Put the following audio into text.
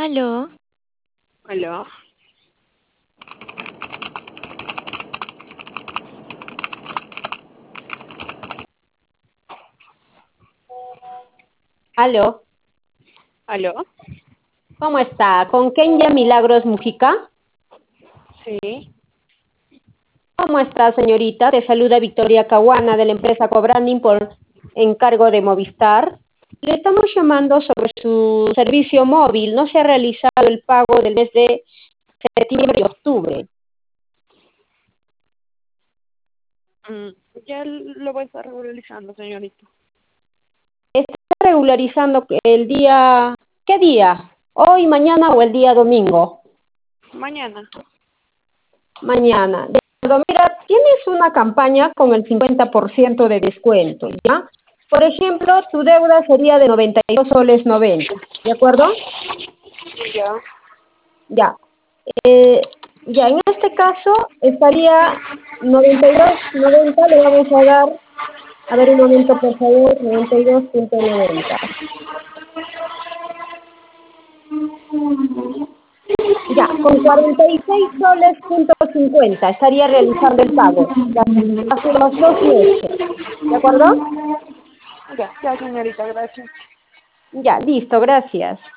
Aló, Aló, Aló, aló, ¿cómo está? ¿Con Kenya Milagros Mujica? sí, ¿Cómo está, señorita? Te saluda Victoria Caguana de la empresa Cobranding por encargo de Movistar. Le estamos llamando sobre su servicio móvil. No se ha realizado el pago del mes de septiembre y octubre. mm, ya lo voy a estar realizando, señorita. ¿Está regularizando el día? ¿Qué día? ¿Hoy, mañana o el día domingo? Mañana, Mañana. De acuerdo, mira, tienes una campaña con el 50% de descuento, ¿ya? Por ejemplo, tu deuda sería de 92 soles 90, ¿de acuerdo? ya, Ya. Ya, en este caso estaría 92,90, le vamos a dar, a ver un momento por favor, 92,90. Ya, con 46 soles punto 50 estaría realizando el pago, ya, hace los 2 meses, ¿de acuerdo? ya, señorita, gracias. Ya, listo, gracias.